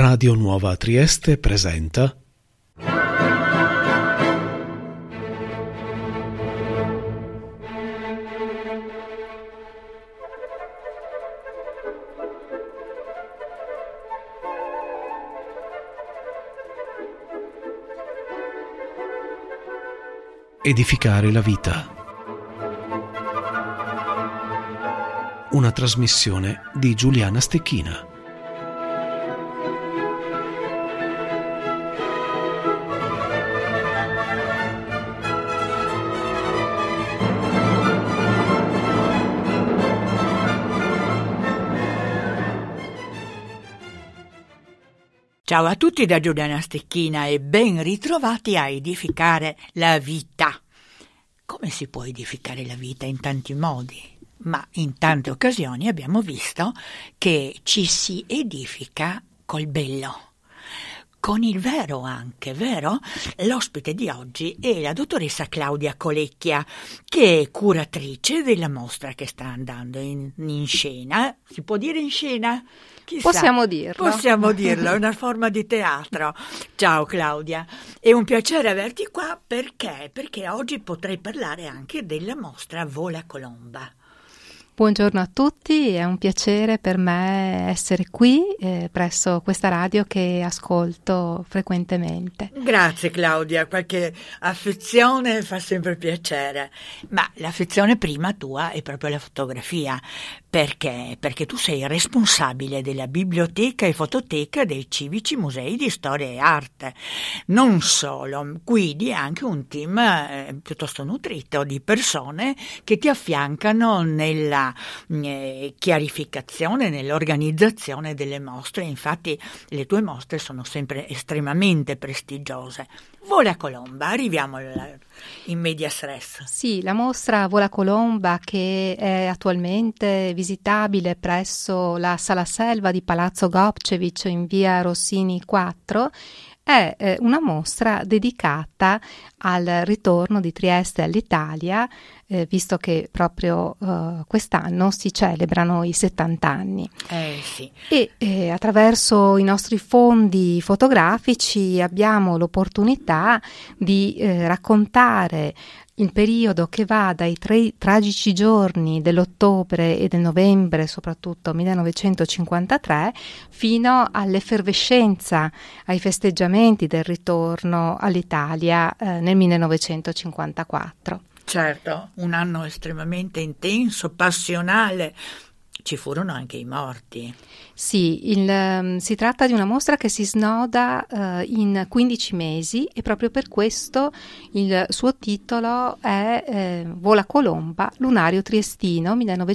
Radio Nuova Trieste presenta Edificare la vita. Una trasmissione di Giuliana Stecchina. Ciao a tutti da Giuliana Stecchina e ben ritrovati a Edificare la vita. Come si può edificare la vita? In tanti modi, ma in tante occasioni abbiamo visto che ci si edifica col bello, con il vero anche, vero? L'ospite di oggi è la dottoressa Claudia Colecchia, che è curatrice della mostra che sta andando in scena. Si può dire in scena? Chissà. Possiamo dirlo, è una forma di teatro. Ciao Claudia, è un piacere averti qua perché oggi potrei parlare anche della mostra Vola Colomba. Buongiorno a tutti, è un piacere per me essere qui presso questa radio che ascolto frequentemente. Grazie Claudia, qualche affezione fa sempre piacere, ma l'affezione prima tua è proprio la fotografia, perché tu sei responsabile della biblioteca e fototeca dei civici musei di storia e arte. Non solo, guidi anche un team piuttosto nutrito di persone che ti affiancano nella chiarificazione, nell'organizzazione delle mostre. Infatti le tue mostre sono sempre estremamente prestigiose. Vola Colomba, arriviamo in medias res. Sì, la mostra Vola Colomba, che è attualmente visitabile presso la Sala Selva di Palazzo Gobčević in via Rossini 4, è una mostra dedicata al ritorno di Trieste all'Italia, visto che proprio quest'anno si celebrano i 70 anni. Sì. E attraverso i nostri fondi fotografici abbiamo l'opportunità di raccontare il periodo che va dai tragici giorni dell'ottobre e del novembre, soprattutto 1953, fino all'effervescenza, ai festeggiamenti del ritorno all'Italia nel 1954. Certo, un anno estremamente intenso, passionale. Ci furono anche i morti. Sì, si tratta di una mostra che si snoda in 15 mesi e proprio per questo il suo titolo è Vola Colomba, lunario triestino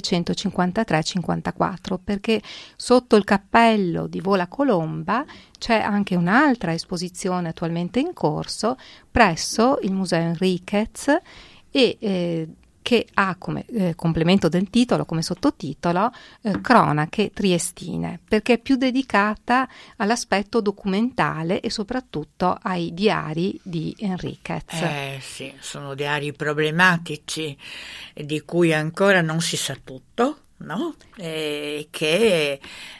1953-54, perché sotto il cappello di Vola Colomba c'è anche un'altra esposizione attualmente in corso presso il Museo Enriquez e che ha come complemento del titolo, come sottotitolo, Cronache triestine, perché è più dedicata all'aspetto documentale e soprattutto ai diari di Enriquez. Sì, sono diari problematici di cui ancora non si sa tutto, no? Che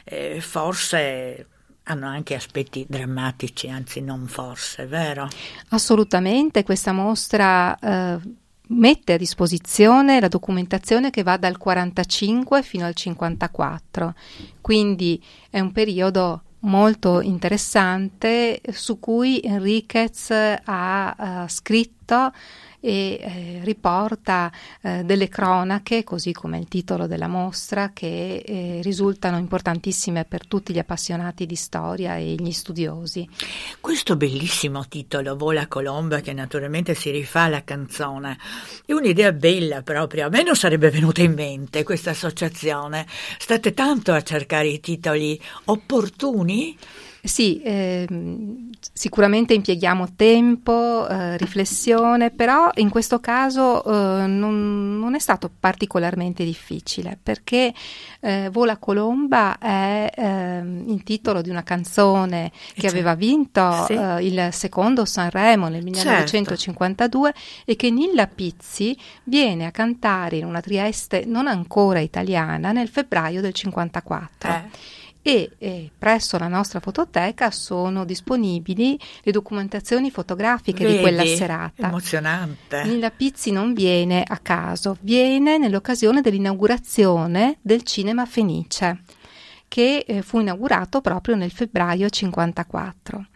forse hanno anche aspetti drammatici, anzi non forse, vero? Assolutamente, questa mostra mette a disposizione la documentazione che va dal 45 fino al 54, quindi è un periodo molto interessante su cui Enriquez ha scritto e riporta delle cronache, così come il titolo della mostra, che risultano importantissime per tutti gli appassionati di storia e gli studiosi. Questo bellissimo titolo, Vola Colomba, che naturalmente si rifà alla canzone, è un'idea bella proprio. A me non sarebbe venuta in mente questa associazione. State tanto a cercare i titoli opportuni? Sì, sicuramente impieghiamo tempo, riflessione, però in questo caso non è stato particolarmente difficile, perché Vola Colomba è il titolo di una canzone che aveva vinto il secondo Sanremo nel 1952 e che Nilla Pizzi viene a cantare in una Trieste non ancora italiana nel febbraio del 54. e presso la nostra fototeca sono disponibili le documentazioni fotografiche di quella serata. Emozionante. Nilla Pizzi non viene a caso, viene nell'occasione dell'inaugurazione del Cinema Fenice, che fu inaugurato proprio nel febbraio 54.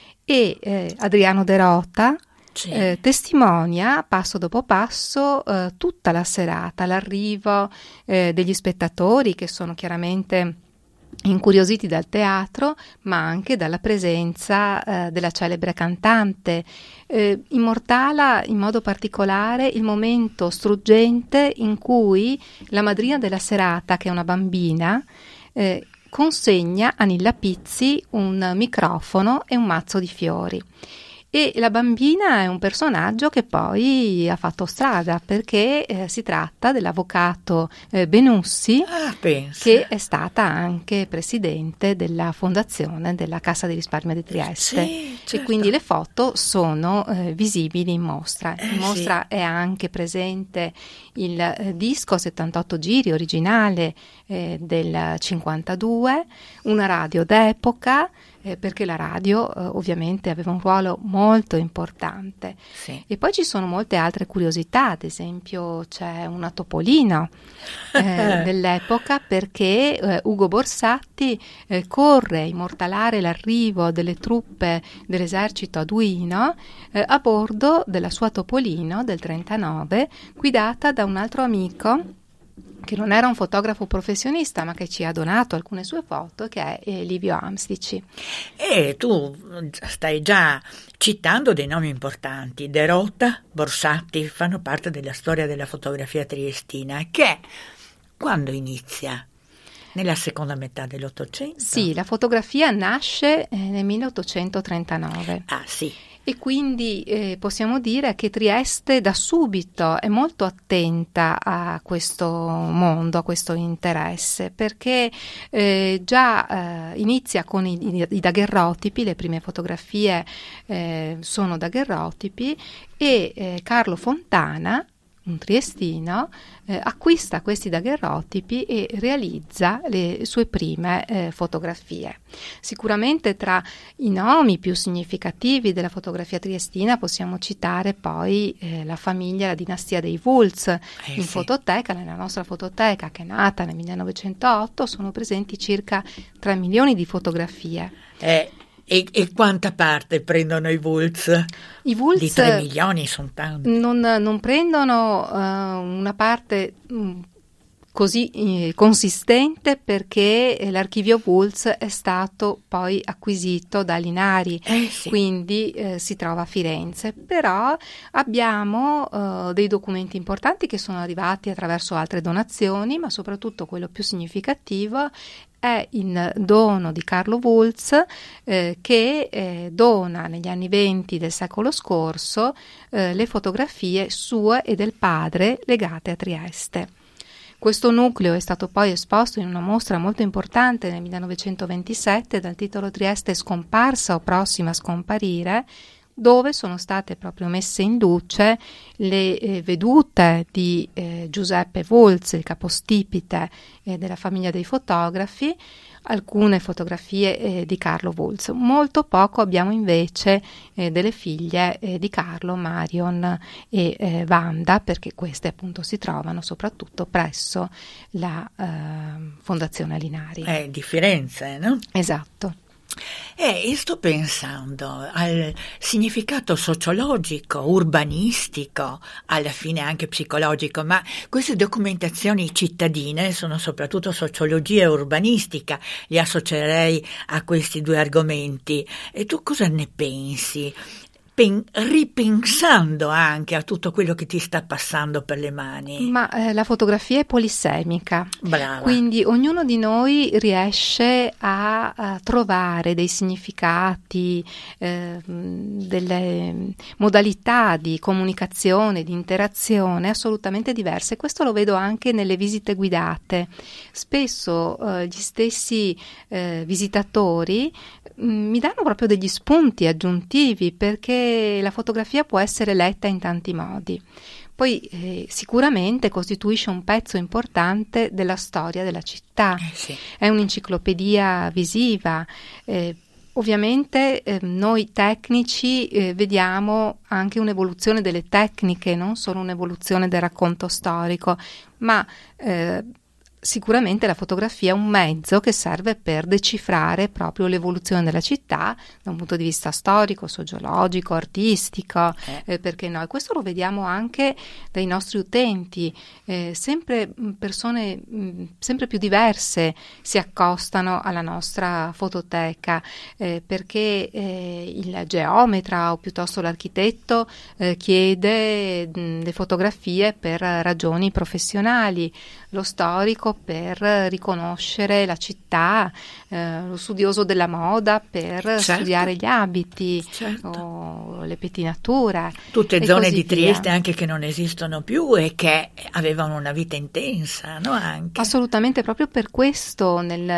E Adriano De Rota testimonia passo dopo passo tutta la serata, l'arrivo degli spettatori, che sono chiaramente incuriositi dal teatro, ma anche dalla presenza della celebre cantante. Immortala in modo particolare il momento struggente in cui la madrina della serata, che è una bambina, consegna a Nilla Pizzi un microfono e un mazzo di fiori. E la bambina è un personaggio che poi ha fatto strada, perché si tratta dell'avvocato Benussi, che è stata anche presidente della fondazione della Cassa di Risparmio di Trieste. Sì, certo. E quindi le foto sono visibili in mostra. In mostra è anche presente il disco 78 giri originale del 52, una radio d'epoca, perché la radio ovviamente aveva un ruolo molto importante. Sì. E poi ci sono molte altre curiosità, ad esempio c'è una Topolino dell'epoca, perché Ugo Borsatti corre a immortalare l'arrivo delle truppe dell'esercito aduino a bordo della sua Topolino del 39, guidata da un altro amico che non era un fotografo professionista, ma che ci ha donato alcune sue foto, che è Livio Amstici. E tu stai già citando dei nomi importanti. De Rota, Borsatti fanno parte della storia della fotografia triestina, che quando inizia? Nella seconda metà dell'Ottocento? Sì, la fotografia nasce nel 1839. Ah, sì. E quindi possiamo dire che Trieste da subito è molto attenta a questo mondo, a questo interesse, perché già inizia con i daguerrotipi, le prime fotografie sono daguerrotipi, e Carlo Fontana, un triestino, acquista questi daguerrotipi e realizza le sue prime fotografie. Sicuramente tra i nomi più significativi della fotografia triestina possiamo citare poi la famiglia, la dinastia dei Wulz. In fototeca, nella nostra fototeca, che è nata nel 1908, sono presenti circa 3 milioni di fotografie. E quanta parte prendono i Wulz? I Wulz di 3 milioni sono tanti. Non prendono una parte così consistente, perché l'archivio Wulz è stato poi acquisito da Linari, quindi si trova a Firenze. Però abbiamo dei documenti importanti che sono arrivati attraverso altre donazioni, ma soprattutto quello più significativo è il dono di Carlo Wulz, che dona negli anni 20 del secolo scorso le fotografie sue e del padre legate a Trieste. Questo nucleo è stato poi esposto in una mostra molto importante nel 1927 dal titolo Trieste scomparsa o prossima a scomparire, dove sono state proprio messe in luce le vedute di Giuseppe Wulz, il capostipite della famiglia dei fotografi, alcune fotografie di Carlo Wulz. Molto poco abbiamo invece delle figlie di Carlo, Marion e Wanda, perché queste appunto si trovano soprattutto presso la Fondazione Linari. Di Firenze, no? Esatto. E sto pensando al significato sociologico, urbanistico, alla fine anche psicologico, ma queste documentazioni cittadine sono soprattutto sociologia e urbanistica, li associerei a questi due argomenti. E tu cosa ne pensi? Ripensando anche a tutto quello che ti sta passando per le mani. Ma la fotografia è polisemica. Brava. Quindi ognuno di noi riesce a trovare dei significati, delle modalità di comunicazione, di interazione assolutamente diverse. Questo lo vedo anche nelle visite guidate. Spesso gli stessi visitatori mi danno proprio degli spunti aggiuntivi, perché la fotografia può essere letta in tanti modi. poi sicuramente costituisce un pezzo importante della storia della città. Sì. È un'enciclopedia visiva. Ovviamente noi tecnici vediamo anche un'evoluzione delle tecniche, non solo un'evoluzione del racconto storico, ma sicuramente la fotografia è un mezzo che serve per decifrare proprio l'evoluzione della città da un punto di vista storico, sociologico, artistico, perché no? E questo lo vediamo anche dai nostri utenti, sempre persone sempre più diverse si accostano alla nostra fototeca, perché il geometra o piuttosto l'architetto chiede le fotografie per ragioni professionali, lo storico per riconoscere la città, lo studioso della moda per studiare gli abiti, o le pettinature. Tutte zone di Trieste anche che non esistono più e che avevano una vita intensa, no? Anche. Assolutamente, proprio per questo nel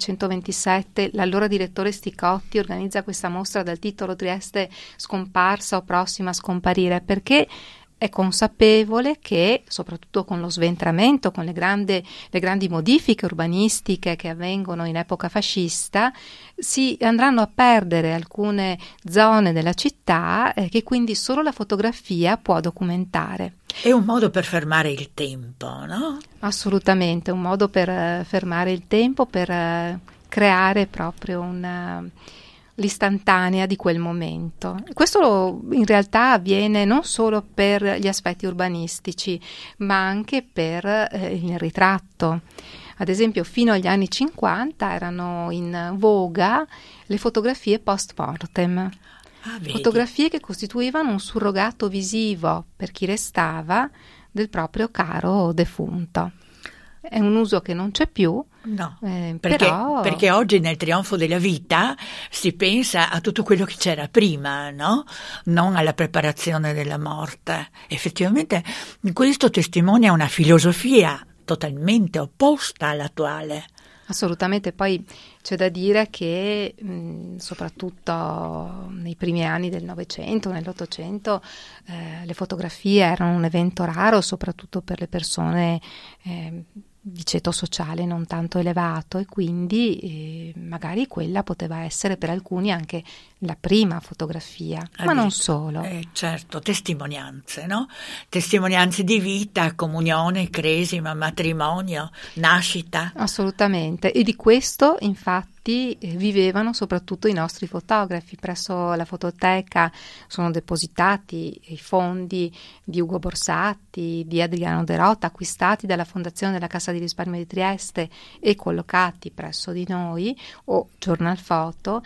1927 l'allora direttore Sticotti organizza questa mostra dal titolo Trieste scomparsa o prossima a scomparire, perché è consapevole che, soprattutto con lo sventramento, con le grandi modifiche urbanistiche che avvengono in epoca fascista, si andranno a perdere alcune zone della città che quindi solo la fotografia può documentare. È un modo per fermare il tempo, no? Assolutamente, un modo per fermare il tempo, per creare proprio l'istantanea di quel momento. Questo in realtà avviene non solo per gli aspetti urbanistici, ma anche per il ritratto. Ad esempio, fino agli anni 50 erano in voga le fotografie post mortem. Fotografie che costituivano un surrogato visivo per chi restava del proprio caro defunto. È un uso che non c'è più. No, perché oggi nel trionfo della vita si pensa a tutto quello che c'era prima, no? Non alla preparazione della morte. Effettivamente questo testimonia una filosofia totalmente opposta all'attuale. Assolutamente, poi c'è da dire che soprattutto nei primi anni del Novecento, nell'Ottocento, le fotografie erano un evento raro, soprattutto per le persone di ceto sociale non tanto elevato, e quindi magari quella poteva essere per alcuni anche la prima fotografia, ma non solo. Certo, testimonianze, no? Testimonianze di vita, comunione, cresima, matrimonio, nascita. Assolutamente, e di questo infatti vivevano soprattutto i nostri fotografi. Presso la fototeca sono depositati i fondi di Ugo Borsatti, di Adriano De Rota, acquistati dalla Fondazione della Cassa di Risparmio di Trieste e collocati presso di noi, o Journal Photo,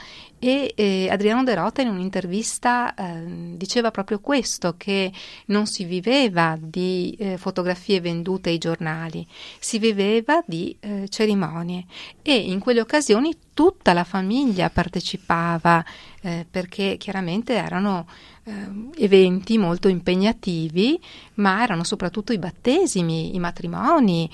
e Adriano De Rota in un'intervista diceva proprio questo, che non si viveva di fotografie vendute ai giornali, si viveva di cerimonie, e in quelle occasioni tutta la famiglia partecipava, perché chiaramente erano eventi molto impegnativi, ma erano soprattutto i battesimi, i matrimoni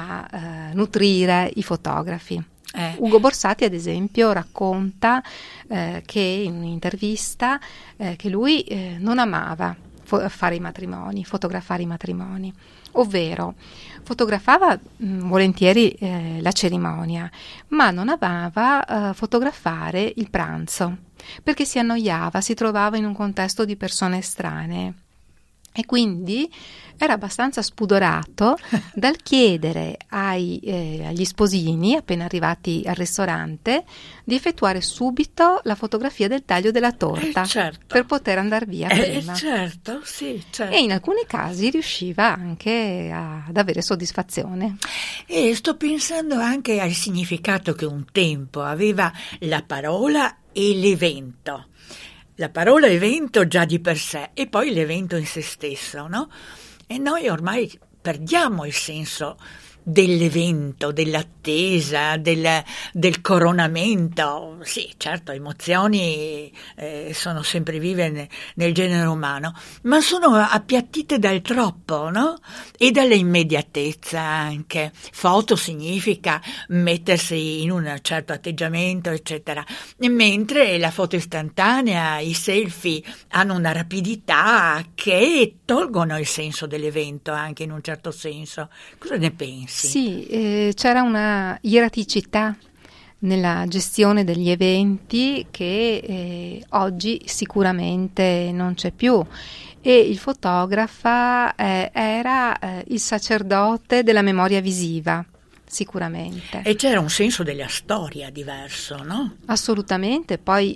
a nutrire i fotografi. Ugo Borsatti, ad esempio, racconta che in un'intervista che lui non amava fare i matrimoni, fotografare i matrimoni, ovvero fotografava volentieri la cerimonia, ma non amava fotografare il pranzo, perché si annoiava, si trovava in un contesto di persone estranee. E quindi era abbastanza spudorato dal chiedere agli sposini, appena arrivati al ristorante, di effettuare subito la fotografia del taglio della torta, certo, per poter andare via prima. Certo, sì, certo. E in alcuni casi riusciva anche ad avere soddisfazione. E sto pensando anche al significato che un tempo aveva la parola e l'evento. La parola evento già di per sé, e poi l'evento in se stesso, no? E noi ormai perdiamo il senso dell'evento, dell'attesa, del coronamento. Sì, certo, emozioni sono sempre vive nel genere umano, ma sono appiattite dal troppo, no? E dall'immediatezza anche. Foto significa mettersi in un certo atteggiamento, eccetera, mentre la foto istantanea, i selfie hanno una rapidità che tolgono il senso dell'evento anche in un certo senso. Cosa ne pensi? Sì, c'era una ieraticità nella gestione degli eventi che oggi sicuramente non c'è più, e il fotografa era il sacerdote della memoria visiva. Sicuramente. E c'era un senso della storia diverso, no? Assolutamente, poi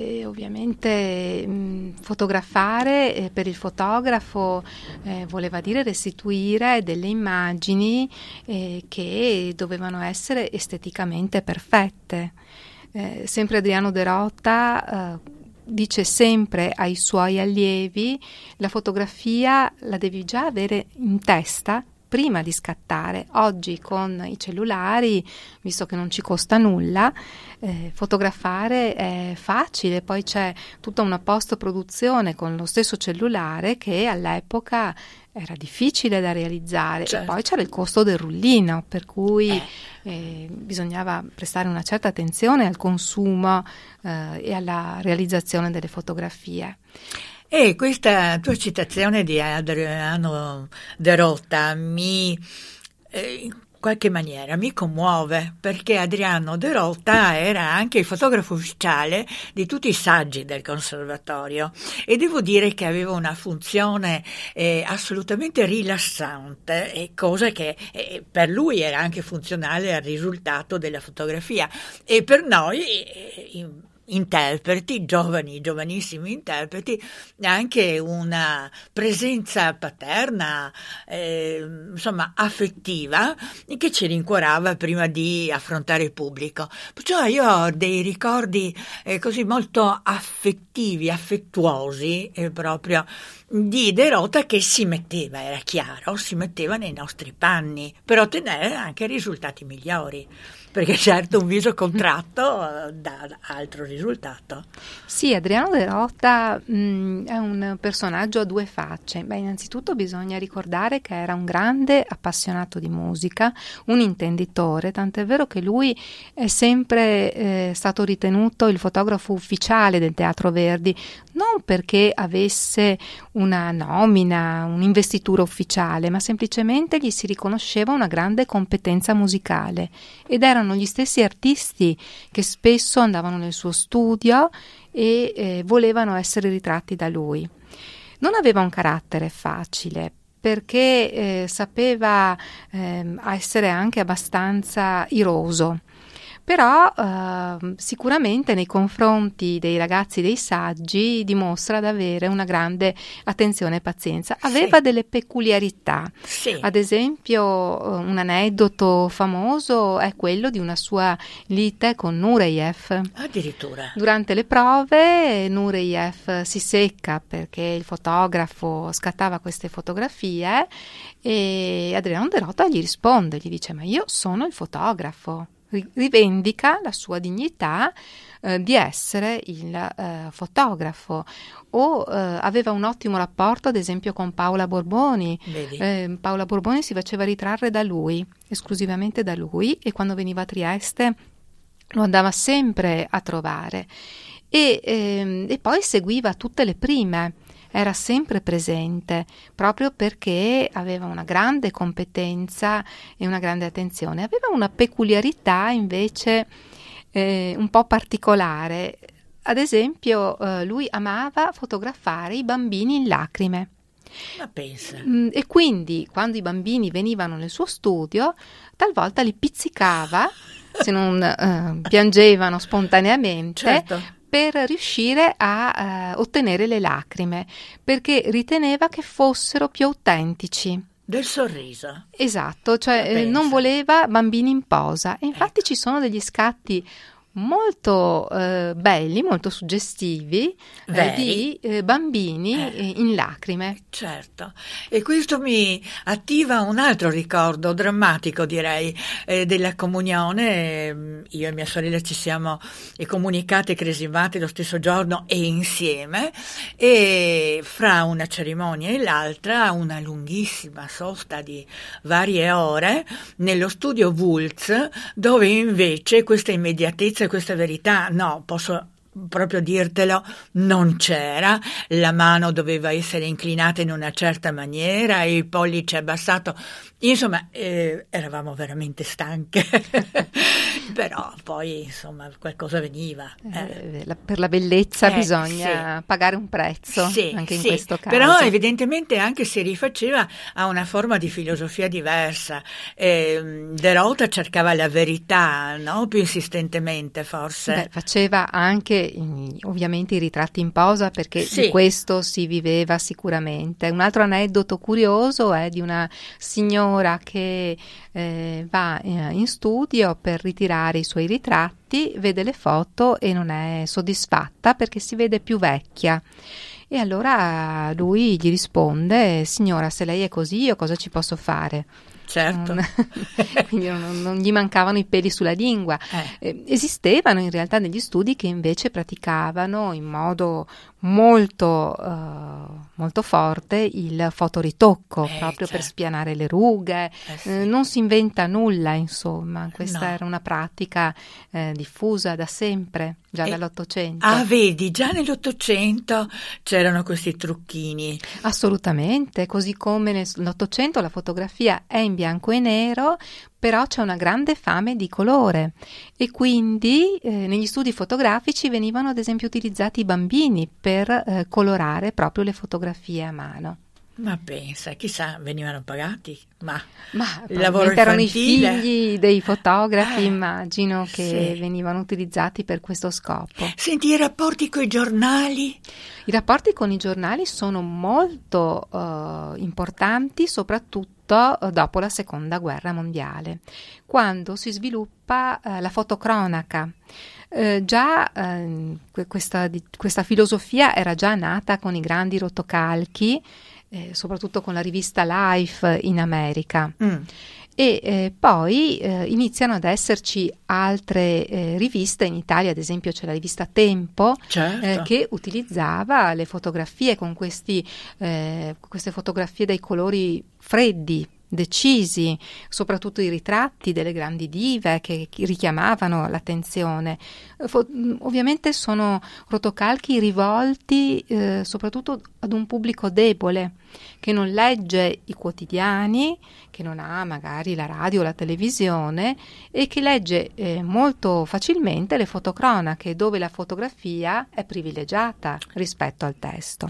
ovviamente fotografare per il fotografo voleva dire restituire delle immagini che dovevano essere esteticamente perfette. Sempre Adriano De Rota dice sempre ai suoi allievi: la fotografia la devi già avere in testa prima di scattare. Oggi con i cellulari, visto che non ci costa nulla, fotografare è facile, poi c'è tutta una post-produzione con lo stesso cellulare che all'epoca era difficile da realizzare. Certo. E poi c'era il costo del rullino, per cui bisognava prestare una certa attenzione al consumo e alla realizzazione delle fotografie. E questa tua citazione di Adriano De Rota in qualche maniera mi commuove, perché Adriano De Rota era anche il fotografo ufficiale di tutti i saggi del conservatorio, e devo dire che aveva una funzione assolutamente rilassante, cosa che per lui era anche funzionale al risultato della fotografia, e per noi interpreti, giovanissimi interpreti, anche una presenza paterna, insomma affettiva, che ci rincuorava prima di affrontare il pubblico. Perciò io ho dei ricordi così molto affettuosi proprio di De Rota, che si metteva, era chiaro, si metteva nei nostri panni per ottenere anche risultati migliori. Perché certo un viso contratto dà altro risultato. Sì, Adriano De Rota è un personaggio a due facce. Beh, innanzitutto bisogna ricordare che era un grande appassionato di musica, un intenditore, tant'è vero che lui è sempre stato ritenuto il fotografo ufficiale del Teatro Verdi, non perché avesse una nomina, un'investitura ufficiale, ma semplicemente gli si riconosceva una grande competenza musicale, ed erano gli stessi artisti che spesso andavano nel suo studio e volevano essere ritratti da lui. Non aveva un carattere facile, perché sapeva essere anche abbastanza iroso. Però sicuramente nei confronti dei ragazzi dei saggi dimostra di avere una grande attenzione e pazienza. Aveva delle peculiarità. Sì. Ad esempio, un aneddoto famoso è quello di una sua lite con Nureyev. Addirittura. Durante le prove Nureyev si secca perché il fotografo scattava queste fotografie, e Adriano De Rota gli risponde, gli dice: ma io sono il fotografo. Rivendica la sua dignità di essere il fotografo. O aveva un ottimo rapporto ad esempio con Paola Borboni. Paola Borboni si faceva ritrarre da lui, esclusivamente da lui, e quando veniva a Trieste lo andava sempre a trovare, e poi seguiva tutte le prime. Era sempre presente, proprio perché aveva una grande competenza e una grande attenzione. Aveva una peculiarità invece un po' particolare. Ad esempio, lui amava fotografare i bambini in lacrime. Ma pensa. E quindi, quando i bambini venivano nel suo studio, talvolta li pizzicava, se non piangevano spontaneamente. Certo. Per riuscire a ottenere le lacrime, perché riteneva che fossero più autentici. Del sorriso. Esatto, cioè non voleva bambini in posa. E infatti ci sono degli scatti molto belli, molto suggestivi, di bambini in lacrime. Certo, e questo mi attiva un altro ricordo drammatico, direi, della comunione. Io e mia sorella ci siamo comunicate e cresimate lo stesso giorno e insieme, e fra una cerimonia e l'altra una lunghissima sosta di varie ore nello studio Wulz, dove invece questa immediatezza e questa verità, no, posso proprio dirtelo, non c'era. La mano doveva essere inclinata in una certa maniera, il pollice abbassato, insomma, eravamo veramente stanche. Però poi insomma qualcosa veniva. Per la bellezza bisogna pagare un prezzo, anche in questo caso. Però evidentemente anche si rifaceva a una forma di filosofia diversa. De Rota cercava la verità, no? Più insistentemente forse. Faceva anche ovviamente i ritratti in posa, perché di questo si viveva sicuramente. Un altro aneddoto curioso è di una signora che va in studio per ritirare i suoi ritratti, vede le foto e non è soddisfatta perché si vede più vecchia. E allora lui gli risponde: signora, se lei è così, io cosa ci posso fare? Certo. Quindi non gli mancavano i peli sulla lingua. Esistevano in realtà degli studi che invece praticavano in modo molto forte il fotoritocco, proprio per spianare le rughe. Non si inventa nulla, insomma. Questa era una pratica diffusa da sempre, già dall'Ottocento. Vedi, già nell'Ottocento c'erano questi trucchini. Assolutamente, così come nell'Ottocento la fotografia è in bianco e nero, però c'è una grande fame di colore, e quindi negli studi fotografici venivano ad esempio utilizzati i bambini per colorare proprio le fotografie a mano. Ma pensa, chissà, venivano pagati? Ma il lavoro erano i figli dei fotografi, immagino, che venivano utilizzati per questo scopo. Senti, i rapporti coi giornali? I rapporti con i giornali sono molto importanti, soprattutto dopo la Seconda Guerra Mondiale, quando si sviluppa la fotocronaca. Questa filosofia era già nata con i grandi rotocalchi, soprattutto con la rivista Life in America. E poi iniziano ad esserci altre riviste in Italia, ad esempio c'è la rivista Tempo, che utilizzava le fotografie con queste fotografie dai colori freddi, decisi, soprattutto i ritratti delle grandi dive che richiamavano l'attenzione. Ovviamente sono rotocalchi rivolti soprattutto ad un pubblico debole, che non legge i quotidiani, che non ha magari la radio o la televisione, e che legge molto facilmente le fotocronache, dove la fotografia è privilegiata rispetto al testo.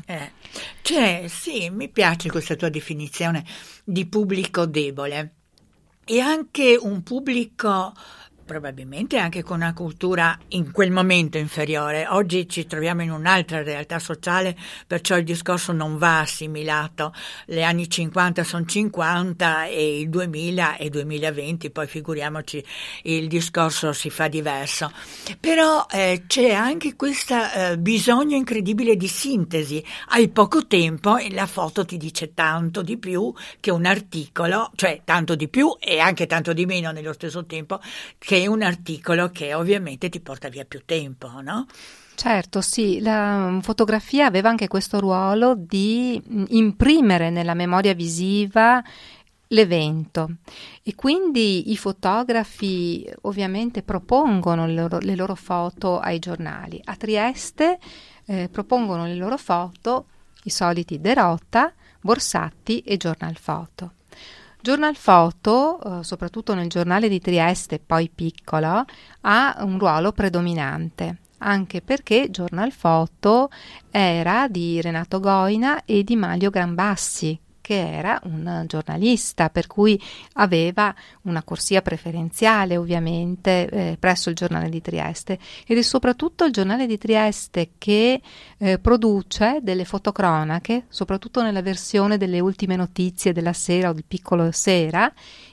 Sì, mi piace questa tua definizione di pubblico debole, e anche un pubblico probabilmente anche con una cultura in quel momento inferiore. Oggi ci troviamo in un'altra realtà sociale, perciò il discorso non va assimilato. Gli anni 50 sono 50 e il 2000 e 2020, poi figuriamoci, il discorso si fa diverso. Però c'è anche questo bisogno incredibile di sintesi. Hai poco tempo e la foto ti dice tanto di più che un articolo, cioè tanto di più e anche tanto di meno nello stesso tempo, che è un articolo che ovviamente ti porta via più tempo, no? Certo, sì, la fotografia aveva anche questo ruolo di imprimere nella memoria visiva l'evento, e quindi i fotografi ovviamente propongono le loro foto ai giornali. A Trieste propongono le loro foto i soliti De Rota, Borsatti e Giornal Foto. Giornal Foto, soprattutto nel giornale di Trieste, poi piccolo, ha un ruolo predominante, anche perché Giornal Foto era di Renato Goina e di Manlio Granbassi, che era un giornalista, per cui aveva una corsia preferenziale ovviamente presso il giornale di Trieste, ed è soprattutto il giornale di Trieste che produce delle fotocronache, soprattutto nella versione delle ultime notizie della sera o del piccolo sera,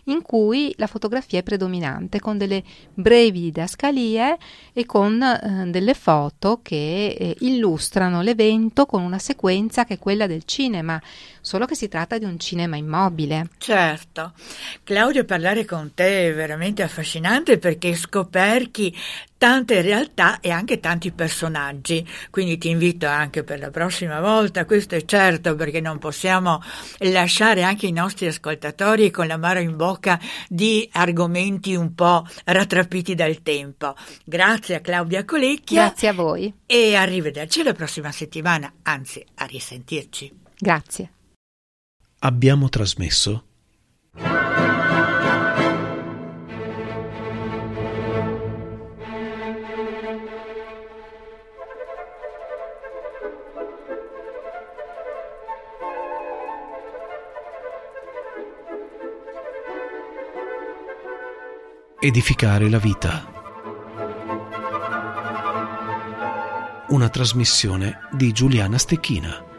in cui la fotografia è predominante, con delle brevi didascalie e con delle foto che illustrano l'evento con una sequenza che è quella del cinema, solo che si tratta di un cinema immobile. Certo. Claudio, parlare con te è veramente affascinante perché scoperchi tante realtà e anche tanti personaggi, quindi ti invito anche per la prossima volta, questo è certo, perché non possiamo lasciare anche i nostri ascoltatori con l'amaro in bocca di argomenti un po' rattrappiti dal tempo. Grazie a Claudia Colecchia. Grazie a voi. E arrivederci la prossima settimana, anzi a risentirci. Grazie. Abbiamo trasmesso Edificare la vita. Una trasmissione di Giuliana Stecchina.